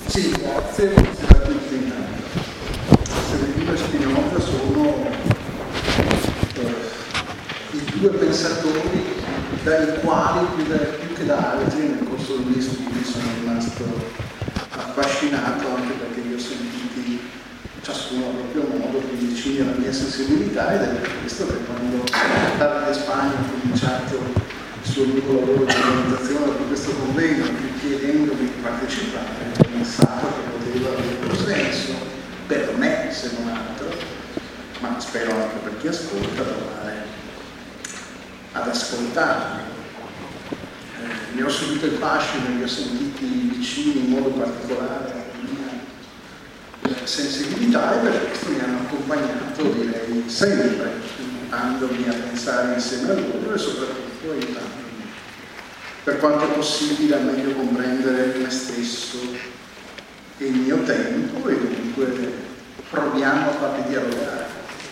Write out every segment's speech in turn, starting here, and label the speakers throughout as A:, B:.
A: Sì, grazie, buonasera a tutti intanto. Severino e Spinoza sono i due pensatori dai quali più che da altri nel corso dei miei studi sono rimasto affascinato, anche perché li ho sentiti ciascuno a proprio modo, più vicini alla mia sensibilità, ed è per questo che quando Davide Spagna ha cominciato il suo lungo lavoro di organizzazione di questo convegno, chiedendomi di partecipare, ho pensato che poteva avere senso per me, se non altro, ma spero anche per chi ascolta, provare ad ascoltarmi. Ne ho subito il fascino, li ho sentiti vicini in modo particolare alla mia sensibilità, e per questo mi hanno accompagnato, direi, sempre, aiutandomi a pensare insieme a loro e soprattutto aiutandomi, per quanto possibile, a meglio comprendere me stesso e il mio tempo, e dunque proviamo a farli dialogare.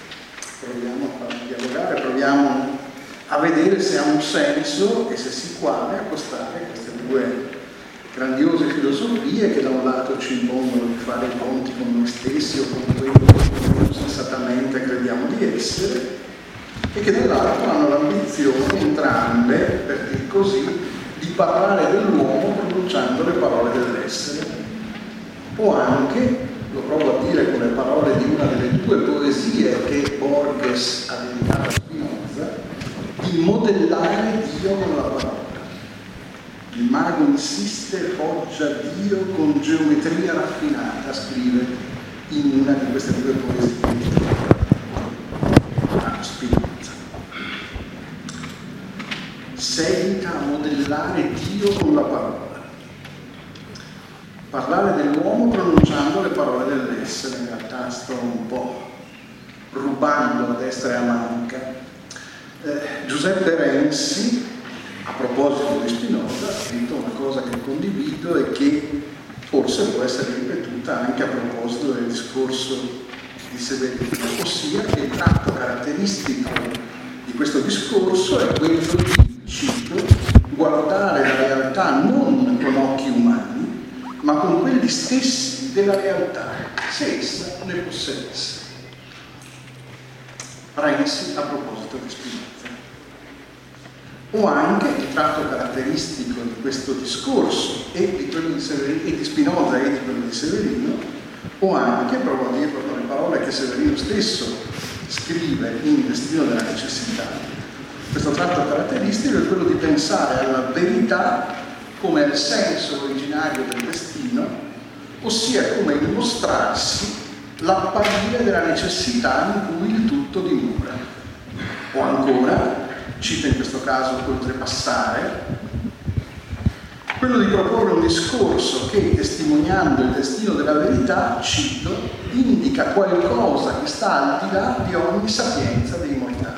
A: Proviamo a vedere se ha un senso e se si quale accostare queste due grandiose filosofie che da un lato ci impongono di fare i conti con noi stessi o con quello che sensatamente crediamo di essere, e che dall'altro hanno l'ambizione entrambe, per dire così, di parlare dell'uomo pronunciando le parole dell'essere, o anche, lo provo a dire con le parole di una delle due poesie che Borges ha dedicato a Spinoza, di modellare Dio con la parola. Il mago insiste e poggia Dio con geometria raffinata, scrive in una di queste due poesie a Spinoza. Seguita a modellare Dio con la parola. Parlare dell'uomo pronunciando le parole dell'essere. In realtà sto un po' rubando a destra e a manca. Giuseppe Renzi, a proposito di Spinoza, ha scritto una cosa che condivido e che forse può essere ripetuta anche a proposito del discorso di Severino, ossia che il tratto caratteristico di questo discorso è quello di, cito, guardare la realtà non con occhi umani, ma con quelli stessi della realtà, se essa ne possedesse. Renzi a proposito di Spinoza. O anche il tratto caratteristico di questo discorso e di quello di Spinoza e di quello di Severino, o anche, provo a dirlo con le parole che Severino stesso scrive in Destino della necessità, questo tratto caratteristico è quello di pensare alla verità come il senso originario del destino, ossia come il mostrarsi, l'apparire della necessità in cui il tutto dimora. O ancora, cita in questo caso oltrepassare, quello di proporre un discorso che, testimoniando il destino della verità, cito, indica qualcosa che sta al di là di ogni sapienza dei mortali.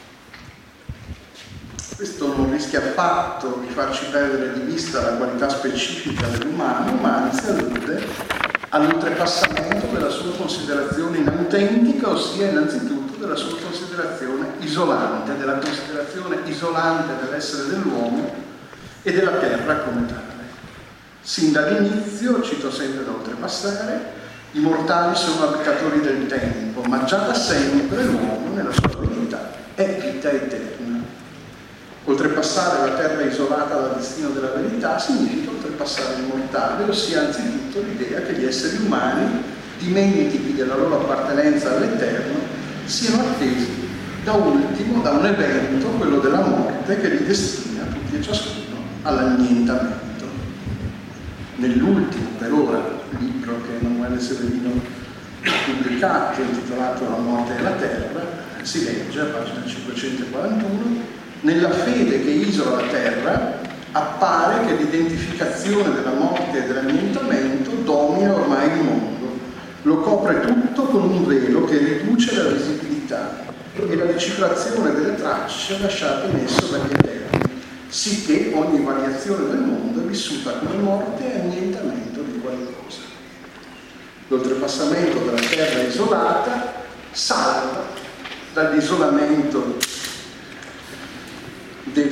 A: Questo non rischia affatto di farci perdere di vista la qualità specifica dell'umano, ma anzi allude all'oltrepassamento della sua considerazione inautentica, ossia innanzitutto della sua considerazione isolante, della considerazione isolante dell'essere dell'uomo e della terra come tale. Sin dall'inizio, cito sempre da oltrepassare, i mortali sono abitatori del tempo, ma già da sempre l'uomo, nella sua verità, è vita eterna. Oltrepassare la terra isolata dal destino della verità significa oltrepassare il mortale, ossia anzitutto l'idea che gli esseri umani, dimentichi della loro appartenenza all'eterno, siano attesi da ultimo da un evento, quello della morte, che li destina tutti e ciascuno all'annientamento. Nell'ultimo, per ora, libro che Emanuele Severino ha pubblicato, intitolato La morte e la terra, si legge a pagina 541: nella fede che isola la terra appare che l'identificazione della morte e dell'annientamento domina ormai il mondo, lo copre tutto con un velo che riduce la visibilità e la decifrazione delle tracce lasciate in esso dagli eterni, sicché ogni variazione del mondo è vissuta come morte e annientamento di qualcosa. L'oltrepassamento della terra isolata salva dall'isolamento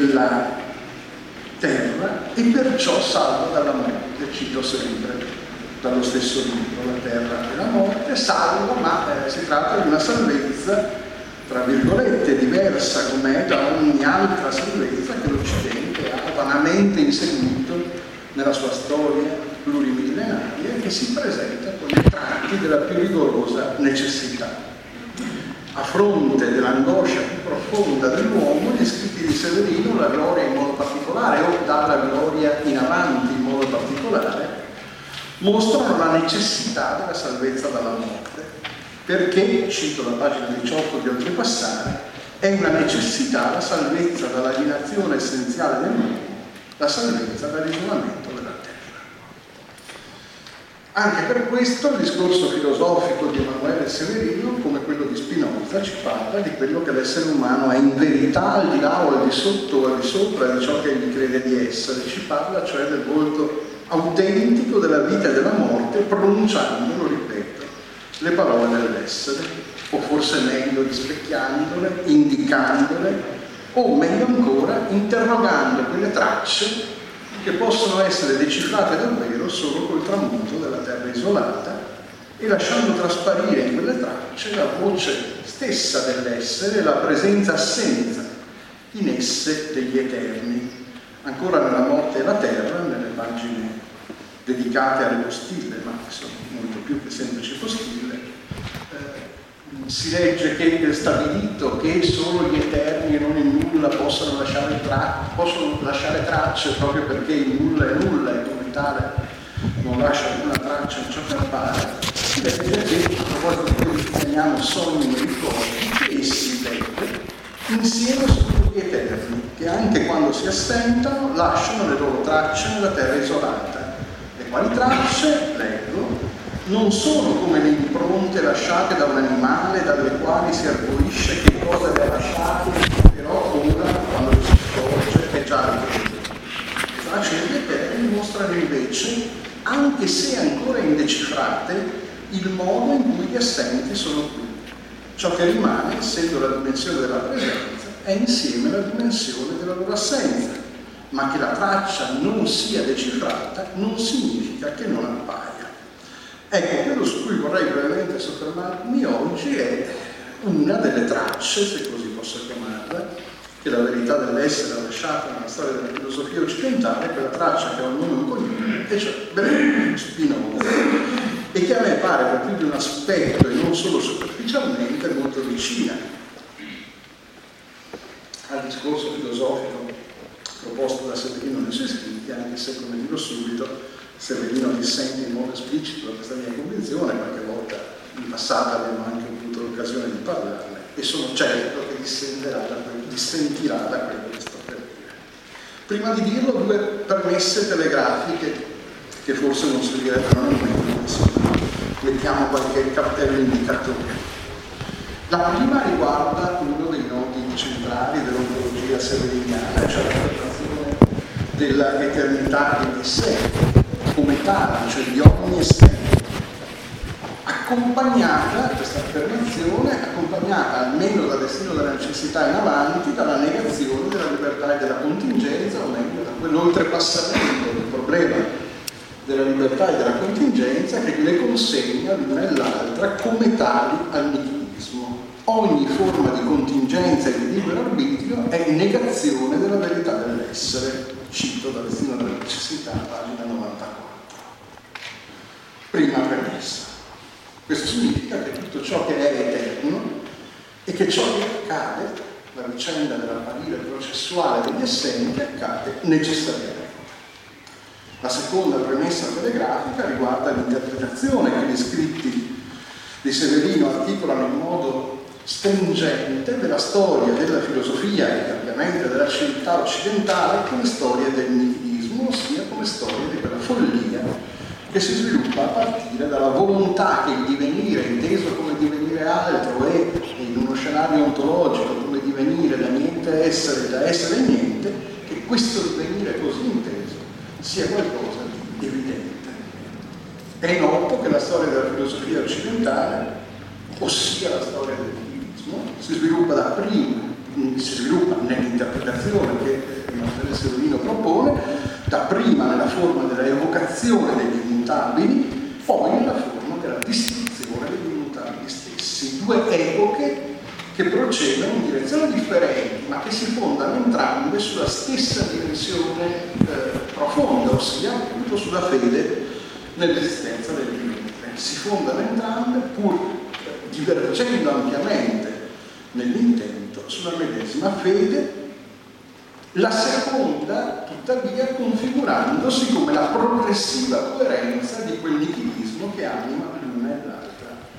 A: della terra e perciò salva dalla morte, cito sempre. dallo stesso libro, La terra e la morte, salva, ma si tratta di una salvezza, tra virgolette, diversa com'è da ogni altra salvezza che l'Occidente ha vanamente inseguito nella sua storia plurimillenaria e che si presenta con i tratti della più rigorosa necessità. A fronte dell'angoscia più profonda dell'uomo, gli scritti di Severino, la gloria in modo particolare, o dalla gloria in avanti in modo particolare, mostrano la necessità della salvezza dalla morte, perché, cito la pagina 18 di Oltrepassare, è una necessità la salvezza dall'alienazione essenziale dell'uomo, la salvezza dall'isolamento della terra. Anche per questo il discorso filosofico di Emanuele Severino, come quello di Spinoza, ci parla di quello che l'essere umano è in verità, al di là o al di sotto o al di sopra di ciò che egli crede di essere. Ci parla cioè del volto autentico della vita e della morte, pronunciando, lo ripeto, le parole dell'essere, o forse meglio rispecchiandole, indicandole, o meglio ancora interrogando quelle tracce che possono essere decifrate davvero solo col tramonto della terra isolata e lasciando trasparire in quelle tracce la voce stessa dell'essere, la presenza-assenza in esse degli eterni. Ancora nella morte e la terra, nelle pagine dedicate alle postille, ma che sono molto più che semplici postille, si legge che è stabilito che solo gli eterni e non il nulla possono lasciare tracce proprio perché il nulla è nulla e come tale non lascia alcuna traccia in ciò che appare. Si legge che, a proposito di quelli che chiamiamo sogni e ricordi, che essi legge insieme sono gli eterni, che anche quando si assentano lasciano le loro tracce nella terra isolata. Le quali tracce, leggo, non sono come le impronte lasciate da un animale dalle quali si argorisce che cosa le ha lasciate, però ora, quando si scorge, è già ripreso. Le tracce degli eterni mostrano invece, anche se ancora indecifrate, il modo in cui gli assenti sono qui. Ciò che rimane, essendo la dimensione della presenza, è insieme la dimensione della loro assenza, ma che la traccia non sia decifrata non significa che non appaia. Ecco, quello su cui vorrei brevemente soffermarmi oggi è una delle tracce, se così posso chiamarla, che la verità dell'essere ha lasciato nella storia della filosofia occidentale, quella traccia che ha un nome e un cognome, e cioè Spinoza, e che a me pare per più di un aspetto e non solo superficialmente molto vicina al discorso filosofico proposto da Severino nei suoi scritti, anche se, come dirò subito, Severino dissente in modo esplicito da questa mia convinzione, qualche volta in passato abbiamo anche avuto l'occasione di parlarne e sono certo che dissentirà da quello che sto per dire. Prima di dirlo, due premesse telegrafiche che forse non servirebbero nemmeno, insomma, mettiamo qualche cartello indicatore. La prima riguarda uno dei nodi centrali dell'ontologia severiniana, cioè l'affermazione della eternità degli esseri come tale, cioè di ogni essere, accompagnata, questa affermazione, accompagnata almeno dal destino della necessità in avanti, dalla negazione della libertà e della contingenza, o meglio da quell'oltrepassamento del problema della libertà e della contingenza che le consegna l'una e l'altra come tali al nichilismo. Ogni forma di contingenza e di libero arbitrio è negazione della verità dell'essere. Cito dal destino della necessità, pagina 94. Prima premessa. Questo significa che tutto ciò che è eterno e che ciò che accade, la vicenda dell'apparire processuale degli essenti, accade necessariamente. La seconda premessa telegrafica riguarda l'interpretazione che gli scritti di Severino articolano in modo stringente della storia della filosofia e ovviamente della civiltà occidentale come storia del nichilismo, ossia come storia di quella follia che si sviluppa a partire dalla volontà che il divenire, inteso come divenire altro, e in uno scenario ontologico come divenire da niente essere, da essere niente, che questo divenire così inteso sia qualcosa di evidente. È noto che la storia della filosofia occidentale, ossia la storia del nichilismo, si sviluppa nell'interpretazione che Emanuele Severino propone, dapprima nella forma della evocazione degli immutabili due epoche che procedono in direzioni differenti, ma che si fondano entrambe sulla stessa dimensione profonda, ossia appunto sulla fede nell'esistenza del divino. Si fondano entrambe, pur divergendo ampiamente nell'intento, sulla medesima fede, la seconda tuttavia configurandosi come la progressiva coerenza di quel nichilismo che anima l'una e l'altra.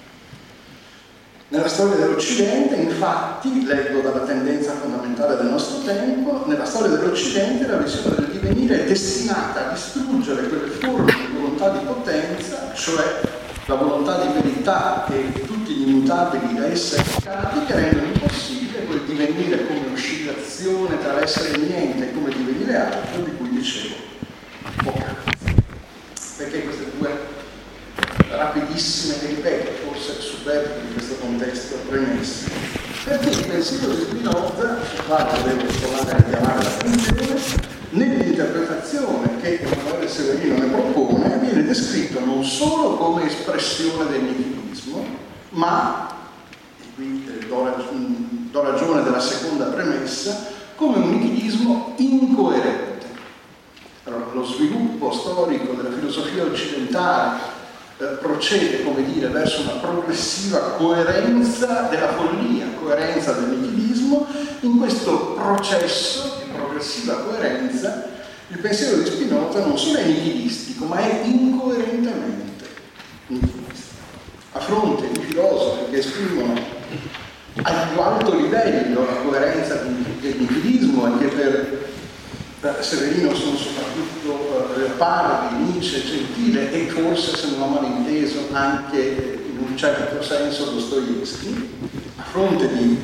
A: Nella storia dell'Occidente, infatti, leggo dalla tendenza fondamentale del nostro tempo, nella storia dell'Occidente la visione del divenire è destinata a distruggere quelle forme di volontà di potenza, cioè la volontà di verità e tutti gli immutabili da essa evocati, che rendono impossibile quel divenire come oscillazione tra l'essere niente e come divenire altro di cui dicevo poc'anzi. Perché queste due rapidissime e ripeto, forse superflue di questo contesto premesse? Perché il pensiero di Spinoza, sul quale volevo provare a richiamare l'attenzione, nell'interpretazione che Emanuele Severino ne propone, viene descritto non solo come espressione del nichilismo, ma, e qui do ragione della seconda premessa, come un nichilismo incoerente. Allora, lo sviluppo storico della filosofia occidentale procede, come dire, verso una progressiva coerenza della follia, coerenza del nichilismo. In questo processo di progressiva coerenza il pensiero di Spinoza non solo è nichilistico, ma è incoerentemente nichilistico. A fronte di filosofi che esprimono al più alto livello la coerenza del nichilismo e che per Severino sono soprattutto Leopardi, Nietzsche, Gentile e forse, se non ho malinteso, anche in un certo senso Dostoevskij. A fronte di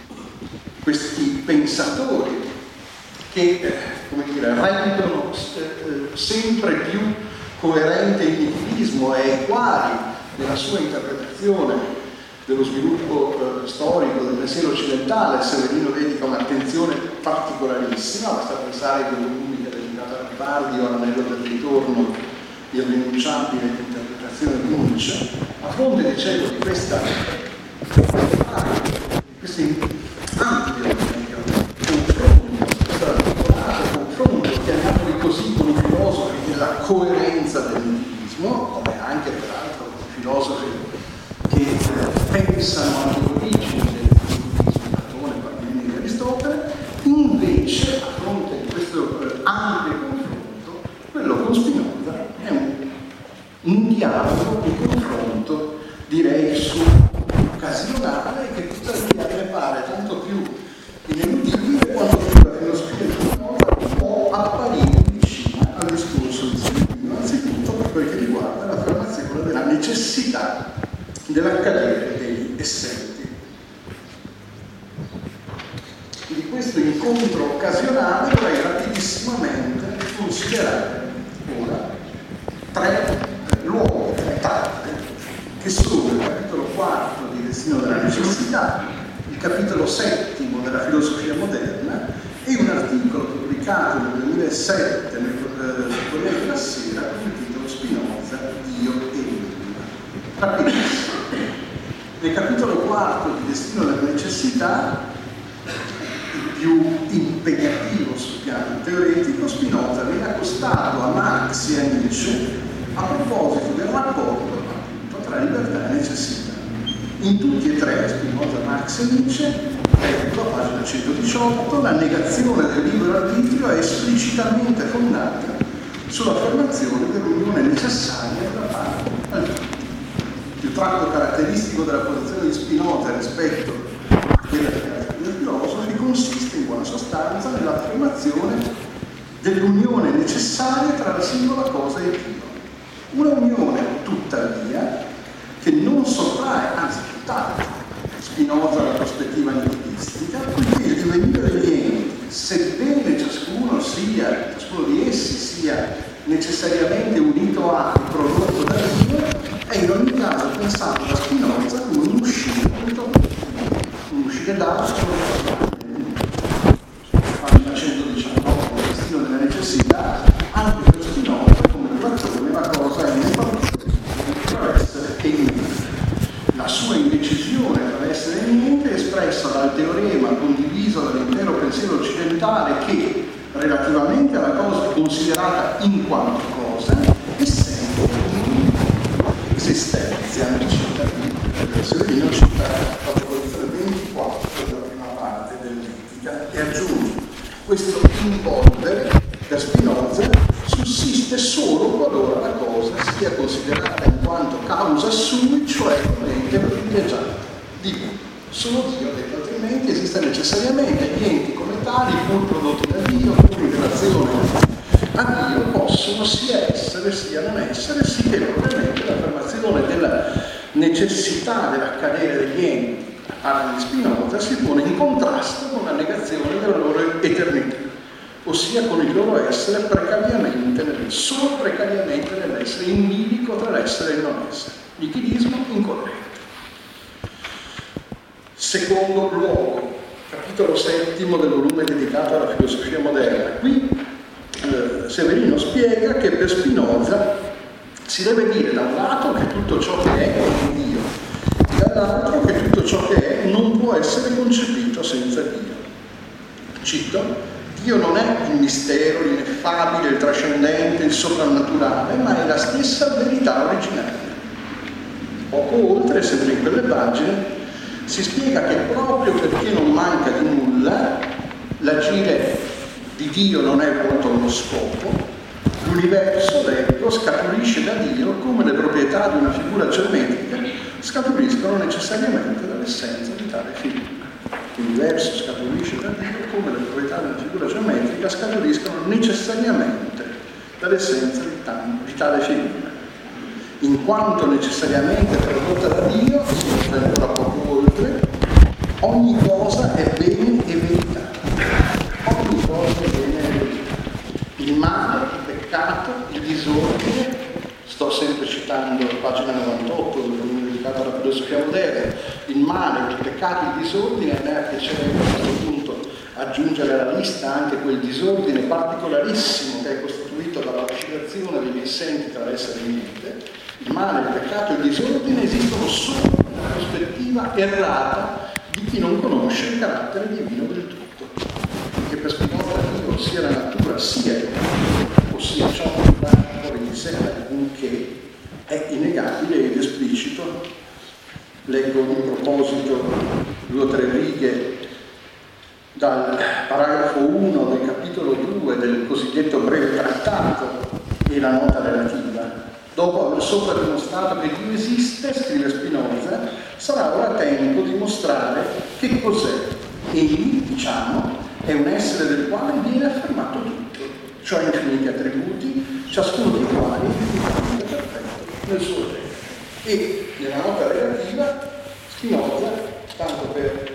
A: questi pensatori che, come dire, rendono sempre più coerente il nichilismo e equali nella sua interpretazione dello sviluppo storico del pensiero occidentale, Severino dedica un'attenzione particolarissima. Basta pensare ai volumi che ha dedicato a Leopardi o all'anello del ritorno, irrinunciabile interpretazione di Nietzsche. A fronte, dicevo, di questo ampio confronto, chiamiamoli così, con i filosofi della coerenza del nichilismo, come anche peraltro con i filosofi che pensano all'origine del nichilismo, Platone, Parmenide e Aristotele. Invece, a fronte di questo ampio confronto, quello con Spinoza è un dialogo, un confronto, direi, occasionale, che tuttavia mi pare tanto più ineludibile quanto più la filosofia di Spinoza può apparire vicina al discorso di Severino, anzitutto per quel che riguarda l'affermazione della necessità dell'accadere degli essenti. Di questo incontro occasionale vorrei rapidissimamente considerare ora tre luoghi, tre tappe, che sono il capitolo 4 di Destino della necessità, il capitolo 7 della filosofia moderna e un articolo pubblicato nel 2007 nel Corriere della Sera con il titolo Spinoza, Dio e Enigma. Rapidissimo. Nel capitolo 4 di Destino della necessità, il più impegnativo sul piano teoretico, Spinoza viene accostato a Marx e a Nietzsche a proposito del rapporto appunto tra libertà e necessità. In tutti e tre, Spinoza, Marx e Nietzsche, ecco la pagina 118, la negazione del libero arbitrio è esplicitamente fondata sull'affermazione dell'unione necessaria tra parte al tutto. Il tratto caratteristico della posizione di Spinoza rispetto a quella dei filosofi consiste in buona sostanza nell'affermazione dell'unione necessaria tra la singola cosa e Dio. Una unione, tuttavia, che non sottrae, anzi tutt'altro, Spinoza alla prospettiva nichilistica, poiché il divenire degli enti, sebbene ciascuno di essi sia necessariamente unito a e prodotto da Dio, è in ogni caso pensato da Spinoza come un uscire dall'altro, pagina 119, il destino della necessità, anche per Spinoza come Platone la cosa è attraverso essere e la sua indecisione considerata in quanto cosa, essendo esistenza, Severino cita la proposizione 24 della prima parte dell'Etica e aggiunge: questo involvere per Spinoza sussiste solo qualora la cosa sia considerata in quanto causa sui, cioè mente privilegiata. Dico, solo Dio, detto altrimenti esiste necessariamente gli enti come tali, pur prodotti da Dio, pur in relazione a Dio, possono sia essere sia non essere, sì che ovviamente l'affermazione della necessità dell'accadere degli enti da parte di Spinoza si pone in contrasto con la negazione della loro eternità, ossia con il loro essere solo precariamente nell'essere, in bilico tra l'essere e il non essere. Nichilismo incoerente. Secondo luogo, capitolo 7 del volume dedicato alla filosofia moderna. Qui Severino spiega che per Spinoza si deve dire da un lato che tutto ciò che è Dio, e dall'altro che tutto ciò che è non può essere concepito senza Dio. Cito: Dio non è il mistero, l'ineffabile, il trascendente, il soprannaturale, ma è la stessa verità originaria. Poco oltre, sempre in quelle pagine, si spiega che proprio perché non manca di nulla, l'agire di Dio non è volto a uno scopo, l'universo, leggo, scaturisce da Dio come le proprietà di una figura geometrica scaturiscono necessariamente dall'essenza di tale figura. L'universo scaturisce da Dio come le proprietà di una figura geometrica scaturiscono necessariamente dall'essenza di tale figura. In quanto necessariamente prodotta da Dio, si mette ancora poco oltre, ogni cosa è bene e verità. Ogni cosa è bene e verità. Il male, il peccato, il disordine, sto sempre citando la pagina 98 del volume dedicato alla filosofia moderna, il male, il peccato, il disordine, a me piacerebbe a questo punto aggiungere alla lista anche quel disordine particolarissimo che è costituito dalla oscillazione degli essenti tra l'essere e il niente. Il male, il peccato e il disordine esistono solo nella prospettiva errata di chi non conosce il carattere divino del tutto. Che per Spinoza Dio sia la natura sia ossia ciò che dà fuori di sé alcunché è innegabile ed esplicito. Leggo in proposito 2 o 3 righe dal paragrafo 1 del capitolo 2 del cosiddetto breve trattato e la nota relativa. Dopo aver sopra dimostrato che Dio esiste, scrive Spinoza, sarà ora tempo di mostrare che cos'è. Egli, diciamo, è un essere del quale viene affermato tutto, cioè infiniti attributi, ciascuno dei quali è infinitamente perfetto nel suo genere. E nella nota relativa Spinoza, tanto per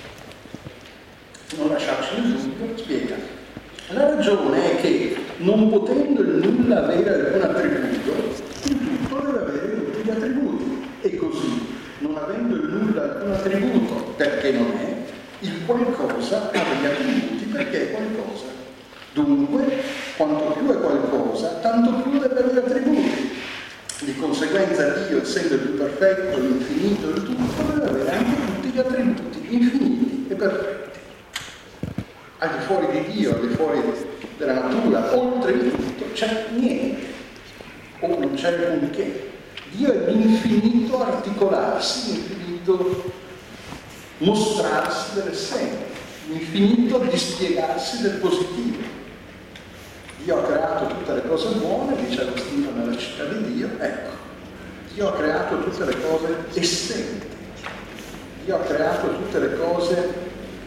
A: non lasciarci nel dubbio, spiega: la ragione è che, non potendo il nulla avere alcun attributo, il tutto deve avere tutti gli attributi. E così, non avendo il nulla alcun attributo perché non è, il qualcosa ha degli attributi perché è qualcosa. Dunque, quanto più è qualcosa, tanto più deve avere attributi. Di conseguenza Dio, essendo il più perfetto, l'infinito, il tutto, deve avere anche tutti gli attributi infiniti e perfetti. Al di fuori di Dio, al di fuori della natura, oltre il tutto, c'è niente, o non c'è alcunché. Dio è l'infinito articolarsi, l'infinito mostrarsi dell'essenza, l'infinito dispiegarsi del positivo. Dio ha creato tutte le cose buone, dice Agostino nella città di Dio, ecco, Dio ha creato tutte le cose essenti, Dio ha creato tutte le cose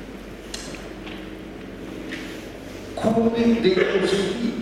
A: come dei positivi.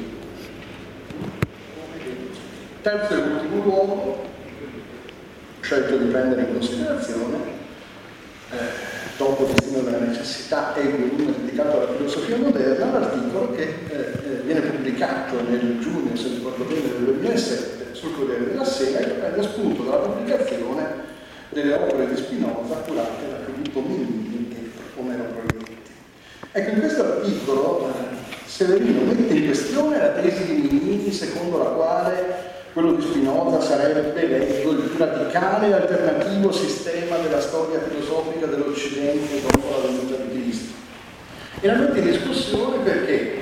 A: Terzo e ultimo luogo, ho scelto di prendere in considerazione, dopo il destino della necessità e il volume dedicato alla filosofia moderna, l'articolo che viene pubblicato nel giugno, se ricordo bene, del 2007 sul Corriere della Sera, che prende spunto dalla pubblicazione delle opere di Spinoza curate da Filippo Mignini e Omero Proietti. Ecco, in questo articolo Severino mette in questione la tesi di Mignini secondo la quale quello di Spinoza sarebbe, leggo, il più radicale e alternativo sistema della storia filosofica dell'Occidente dopo la venuta di Cristo. E la mette in discussione perché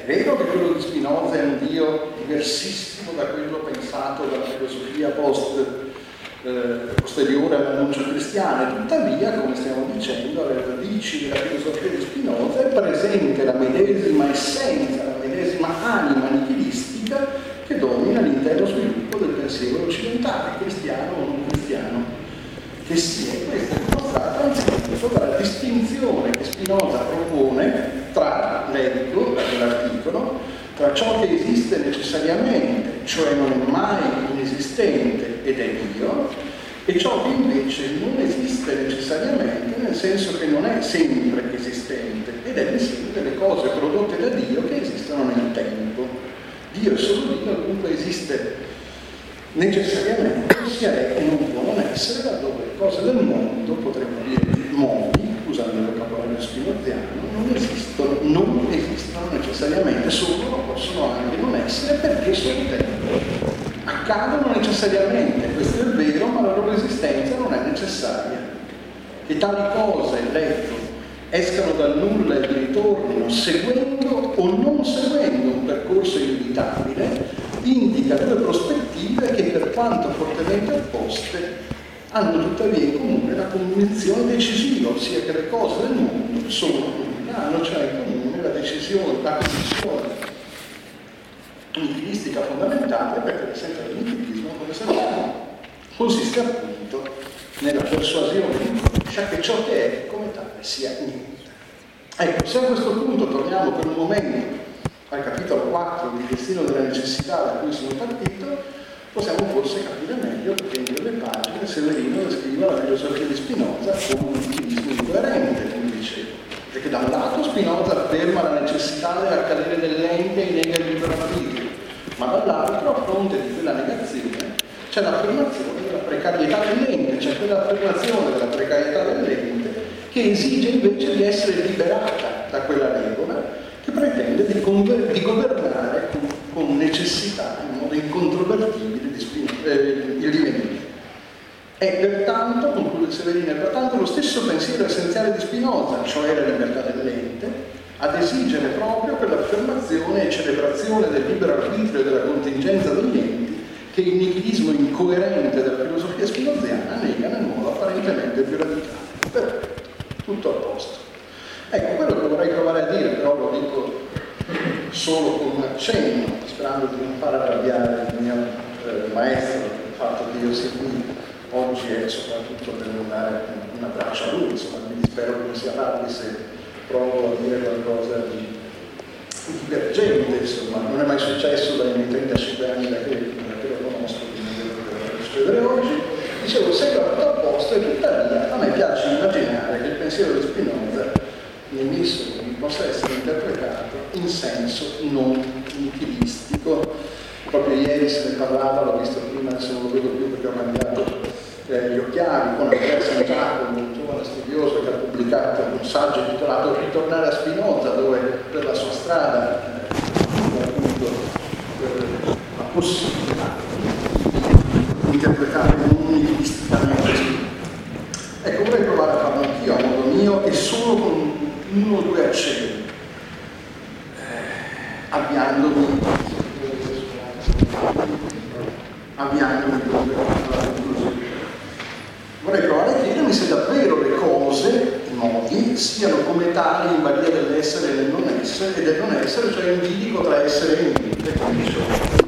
A: vero che quello di Spinoza è un Dio diversissimo da quello pensato dalla filosofia posteriore all'annuncio cristiano, tuttavia, come stiamo dicendo, alle radici della filosofia di Spinoza è presente la medesima essenza, la medesima anima nichilistica che domina l'intero sviluppo del pensiero occidentale, cristiano o non cristiano, che sia. Questa è dimostrata anzitutto dalla distinzione che Spinoza propone tra, leggo da quell'articolo, tra ciò che esiste necessariamente, cioè non è mai inesistente ed è Dio, e ciò che invece non esiste necessariamente, nel senso che non è sempre esistente, ed è l'insieme delle cose prodotte da Dio che esistono nel tempo. Dio è solo Dio, dunque esiste necessariamente, ossia è e non può non essere, laddove le cose del mondo, potremmo dire modi, usando il vocabolario spinoziano, non esistono necessariamente, solo possono anche non essere perché sono tempo. Accadono necessariamente, questo è vero, ma la loro esistenza non è necessaria. Che tali cose, leggo, escano dal nulla e ritornino seguendo o non seguendo un percorso inevitabile, indica due prospettive che, per quanto fortemente opposte, hanno tuttavia in comune la convinzione decisiva, ossia che le cose del mondo hanno cioè in comune la decisione nichilistica fondamentale, perché l'essenza del nichilismo, come sappiamo, consiste appunto nella persuasione inconscia che ciò che è come tale sia niente. Ecco, se a questo punto torniamo per un momento al capitolo 4 del destino della necessità da cui sono partito, possiamo forse capire meglio perché in quelle pagine Severino descrive la filosofia di Spinoza come un nichilismo incoerente, come dicevo. Perché da un lato Spinoza afferma la necessità dell'accadere dell'ente e nega il libero arbitrio, ma dall'altro, a fronte di quella negazione, c'è l'affermazione della precarietà dell'ente, c'è quell'affermazione della precarietà dell'ente che esige invece di essere liberata da quella regola che pretende di governare con necessità, in modo incontrovertibile, il divenire. È pertanto, conclude Severino, è pertanto lo stesso pensiero essenziale di Spinoza, cioè la libertà dell'ente, ad esigere proprio quell'affermazione e celebrazione del libero arbitrio e della contingenza degli enti che il nichilismo incoerente della filosofia spinoziana nega nel modo apparentemente più radicale. Perfetto, tutto a posto. Ecco, quello che vorrei provare a dire, però lo dico solo con un accenno, sperando di non far arrabbiare il mio maestro, il fatto che io sia qui oggi e soprattutto per non dare un abbraccio a lui, insomma, mi dispero che non sia tardi se provo a dire qualcosa di divergente, insomma, non è mai successo dai miei 35 anni da che lo conosco, quindi non devo succedere oggi. Dicevo, sembra tutto a posto e tuttavia a me piace immaginare che il pensiero di Spinoza nei miei sogni possa essere interpretato in senso non nichilistico. Proprio ieri se ne parlava, l'ho visto prima, adesso non lo vedo più perché ho cambiato gli occhiali, con Andrea San Giacomo, un giovane studioso che ha pubblicato un saggio intitolato Ritornare a Spinoza, dove per la sua strada appunto la possibilità di interpretare non nichilisticamente. Ecco, vorrei provare a farlo anch'io a modo mio e solo con uno o due accenni, avviandomi alla conclusione. Vorrei provare a chiedermi se davvero le cose, i modi, siano come tali in balia dell'essere e del non essere, cioè in bilico tra essere e niente, come dicevo.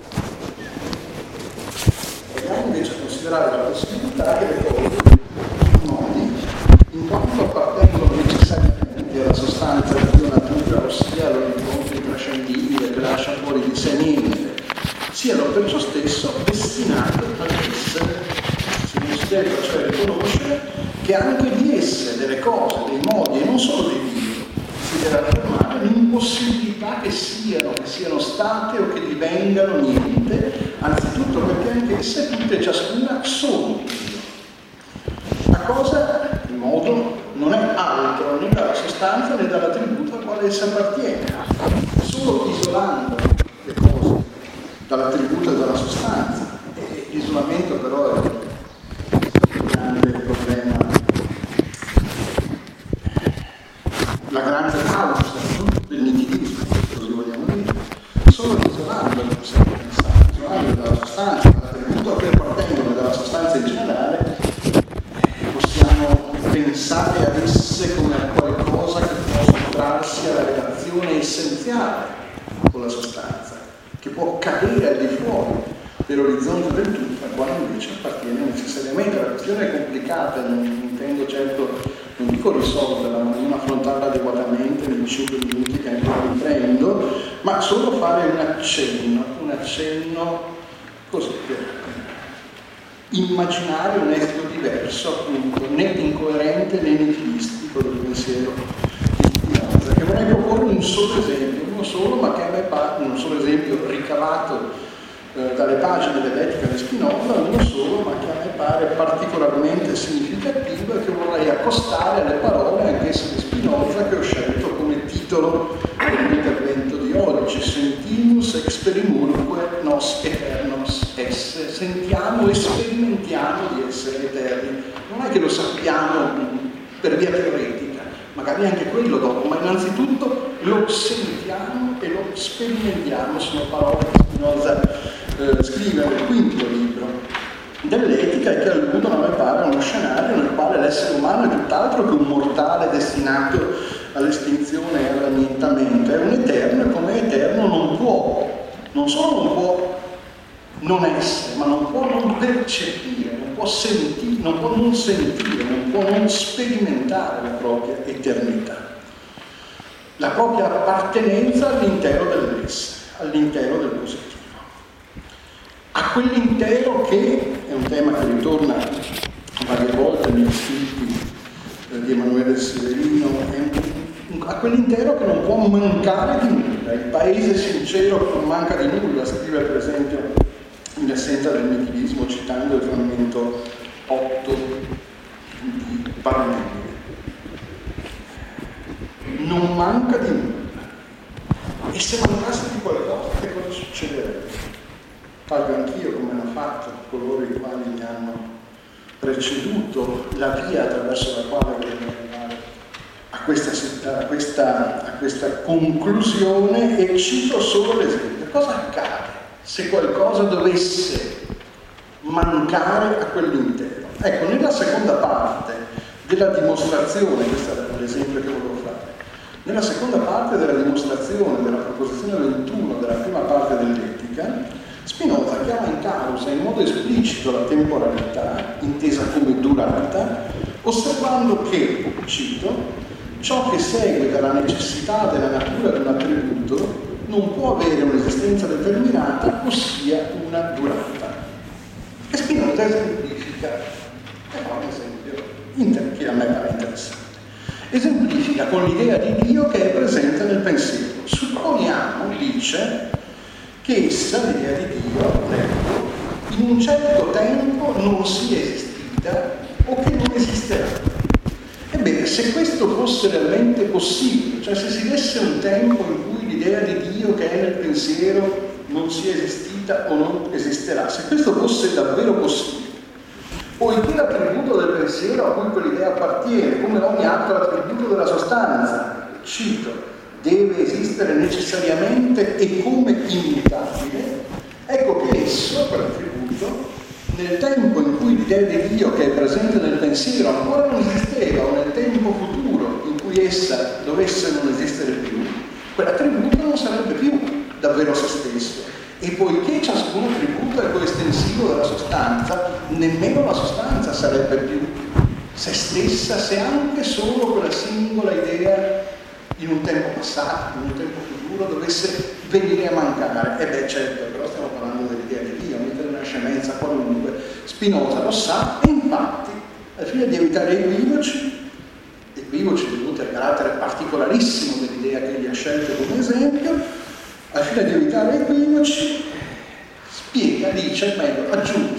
A: Vogliamo invece considerare la possibilità che le cose, i modi, in quanto appartengono necessariamente alla sostanza di Dio natura, ossia all'orizzonte intrascendibile che lascia fuori di sé niente, siano perciò stesso destinati ad essere. Si considera cioè riconoscere che anche di esse, delle cose, dei modi e non solo dei Dio, si deve affermare l'impossibilità che siano state o che divengano niente, anzitutto perché anche esse tutte e ciascuna sono Dio. La cosa, il modo, non è altro né dalla sostanza né dall'attributo al quale essa appartiene. Solo isolando le cose dall'attributo e dalla sostanza, e l'isolamento però è grande problema, la grande causa del nichilismo, così vogliamo dire. pensare ad esse come a qualcosa che può sottrarsi alla relazione essenziale con la sostanza, che può cadere al di fuori dell'orizzonte del tutto, al quale invece appartiene necessariamente. La questione è complicata, non intendo certo, non dico risolverla, ma non affrontarla adeguatamente nei 5 minuti che ancora riprendo, ma solo fare un accenno così per immaginare un esito diverso, appunto, né incoerente né nihilistico del pensiero di Spinoza, che vorrei proporre un solo esempio, uno solo, ma che a me pare, un solo esempio ricavato dalle pagine dell'Etica di Spinoza, uno solo, ma che a me pare particolarmente significativo e che vorrei accostare alle parole anch'esse di Spinoza che ho scelto come titolo dell'intervento di oggi: Sentimus experimurque nos eternos esse. Sentiamo e sperimentiamo di essere eterni. Non è che lo sappiamo per via teoretica, magari anche quello dopo, ma innanzitutto lo sentiamo e lo sperimentiamo. Sono parole che Spinoza scrive nel quinto libro dell'Etica e che alludono, a me pare, a uno scenario nel quale l'essere umano è tutt'altro che un mortale destinato all'estinzione e all'annientamento, è un eterno e come eterno non solo non può non essere, ma non può non percepire, non può sentire, non può non sentire, non può non sperimentare la propria eternità, la propria appartenenza all'intero dell'essere, all'intero del positivo. A quell'intero che è un tema che ritorna varie volte negli scritti di Emanuele Severino, a quell'intero che non può mancare di nulla. Il paese sincero che non manca di nulla, scrive per esempio in Assenza del nichilismo, citando il frammento 8 di Parmenide. Non manca di nulla. E se mancasse di qualcosa, che cosa succederebbe? Taglio anch'io, come hanno fatto coloro i quali mi hanno preceduto, la via attraverso la quale voglio arrivare a questa conclusione, e cito solo l'esempio. Cosa accade se qualcosa dovesse mancare a quell'intero? Ecco, nella seconda parte della dimostrazione, questo è l'esempio che volevo fare, nella seconda parte della dimostrazione della proposizione 21 della prima parte dell'Etica, Spinoza chiama in causa in modo esplicito la temporalità, intesa come durata, osservando che, cito, ciò che segue dalla necessità della natura di un attributo non può avere un'esistenza determinata, ossia una durata. E Spinoza esemplifica, e fa un esempio che a me pare interessante. Esemplifica con l'idea di Dio che è presente nel pensiero. Supponiamo, dice, che essa, l'idea di Dio, in un certo tempo non sia esistita o che non esisterà. Ebbene, se questo fosse realmente possibile, cioè se si desse un tempo in cui l'idea di Dio che è nel pensiero non sia esistita o non esisterà, se questo fosse davvero possibile, poiché l'attributo del pensiero a cui quell'idea appartiene, come ogni altro attributo della sostanza, cito, deve esistere necessariamente e come immutabile, ecco che esso, quell'attributo, nel tempo in cui l'idea di Dio che è presente nel pensiero ancora non esisteva, o nel tempo futuro in cui essa dovesse non esistere più, quell'attributo non sarebbe più davvero se stesso. E poiché ciascun attributo è coestensivo della sostanza, nemmeno la sostanza sarebbe più se stessa, se anche solo quella singola idea in un tempo passato, in un tempo futuro, dovesse venire a mancare. E beh, certo, però stiamo parlando dell'idea di Dio, mica di una scemenza qualunque. Spinoza lo sa, e infatti, al fine di evitare equivoci dovuti al carattere particolarissimo dell'idea che egli ha scelto come esempio, al fine di evitare equivoci, spiega, dice, meglio,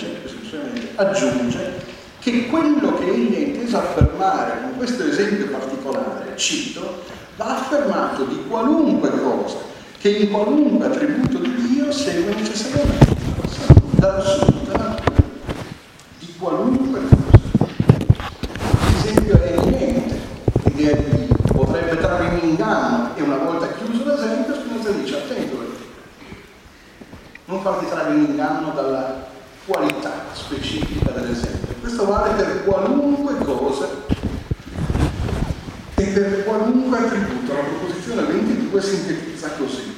A: aggiunge che quello che egli ha inteso affermare con questo esempio particolare, cito, va affermato di qualunque cosa, che in qualunque attributo di Dio segue necessariamente dall'assoluta natura, di qualunque cosa. L'esempio è evidente, l'idea di Dio potrebbe trarre in inganno, e una volta chiuso l'esempio, Spinoza dice, attento, non farti trarre in inganno dalla qualità specifica dell'esempio. Questo vale per qualunque cosa dunque sintetizza così: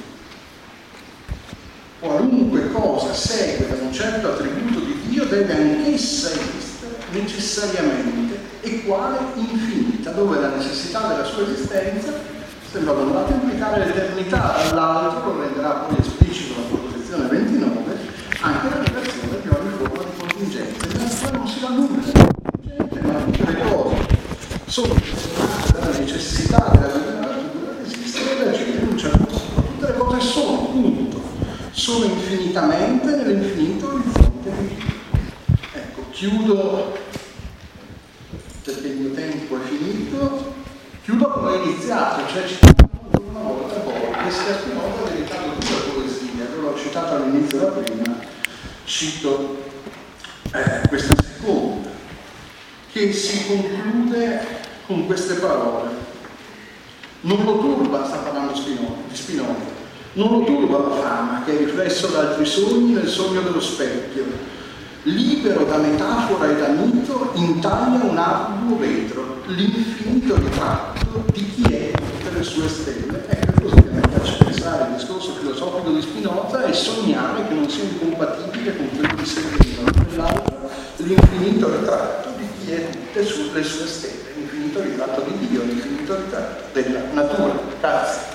A: qualunque cosa segue da un certo attributo di Dio deve anch'essa esistere necessariamente e quale infinita, dove la necessità della sua esistenza sembra da un lato implicare l'eternità, dall'altro lo renderà poi esplicito la proposizione 29, anche la negazione di ogni forma di contingenza. In realtà non si dà nulla di contingente, ma tutte le cose sono condizionate dalla necessità della vita natura di esistere e di agire in un certo modo. Tutte le cose sono, punto. Sono infinitamente nell'infinito orizzonte di Dio. Ecco, chiudo perché il mio tempo è finito. Chiudo come ho iniziato, cioè citando una volta Borges, che a Spinoza ha dedicato due poesie. Allora ho citato all'inizio la prima, cito questa seconda, che si conclude con queste parole: non lo turba, sta parlando di Spinoza, non lo turba la fama che è riflesso da altri sogni nel sogno dello specchio. Libero da metafora e da mito, intaglia un arduo vetro, l'infinito ritratto di chi è tutte le sue stelle. Ecco, così mi piace pensare il discorso filosofico di Spinoza e sognare che non sia incompatibile con quello di Severino, nell'altro l'infinito ritratto di chi è tutte le sue stelle, l'infinito ritratto di Dio, l'infinito ritratto della natura. Grazie.